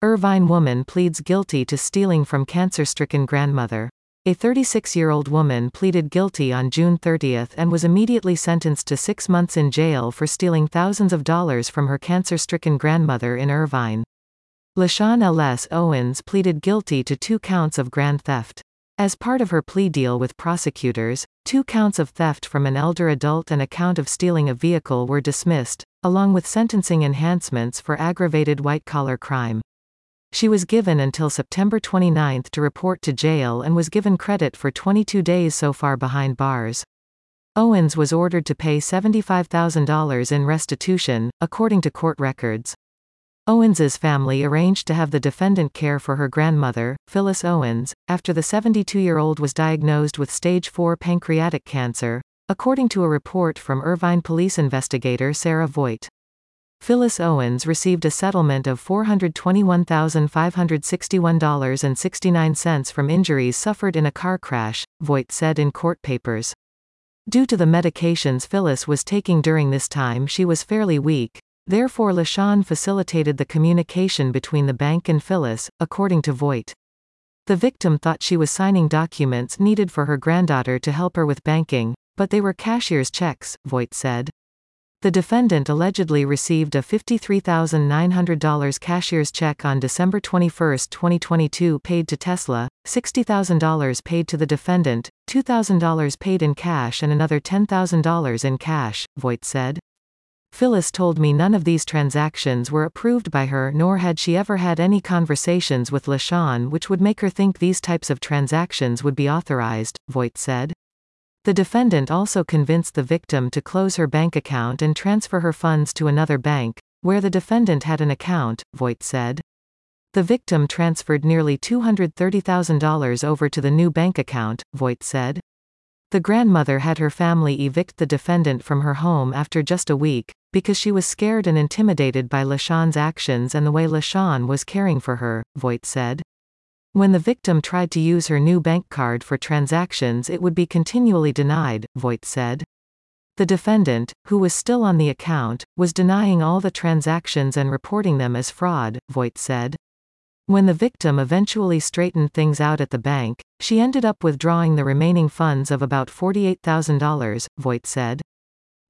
Irvine woman pleads guilty to stealing from cancer-stricken grandmother. A 36-year-old woman pleaded guilty on June 30 and was immediately sentenced to 6 months in jail for stealing thousands of dollars from her cancer-stricken grandmother in Irvine. LaShawn L.S. Owens pleaded guilty to 2 counts of grand theft. As part of her plea deal with prosecutors, 2 counts of theft from an elder adult and a count of stealing a vehicle were dismissed, along with sentencing enhancements for aggravated white-collar crime. She was given until September 29 to report to jail and was given credit for 22 days so far behind bars. Owens was ordered to pay $75,000 in restitution, according to court records. Owens's family arranged to have the defendant care for her grandmother, Phyllis Owens, after the 72-year-old was diagnosed with stage 4 pancreatic cancer, according to a report from Irvine police investigator Sarah Voigt. Phyllis Owens received a settlement of $421,561.69 from injuries suffered in a car crash, Voigt said in court papers. Due to the medications Phyllis was taking during this time, she was fairly weak. Therefore, LaShawn facilitated the communication between the bank and Phyllis, according to Voigt. The victim thought she was signing documents needed for her granddaughter to help her with banking, but they were cashier's checks, Voigt said. The defendant allegedly received a $53,900 cashier's check on December 21, 2022 paid to Tesla, $60,000 paid to the defendant, $2,000 paid in cash and another $10,000 in cash, Voigt said. Phyllis told me none of these transactions were approved by her, nor had she ever had any conversations with LaShawn which would make her think these types of transactions would be authorized, Voigt said. The defendant also convinced the victim to close her bank account and transfer her funds to another bank, where the defendant had an account, Voigt said. The victim transferred nearly $230,000 over to the new bank account, Voigt said. The grandmother had her family evict the defendant from her home after just a week, because she was scared and intimidated by LaShawn's actions and the way LaShawn was caring for her, Voigt said. When the victim tried to use her new bank card for transactions, it would be continually denied, Voigt said. The defendant, who was still on the account, was denying all the transactions and reporting them as fraud, Voigt said. When the victim eventually straightened things out at the bank, she ended up withdrawing the remaining funds of about $48,000, Voigt said.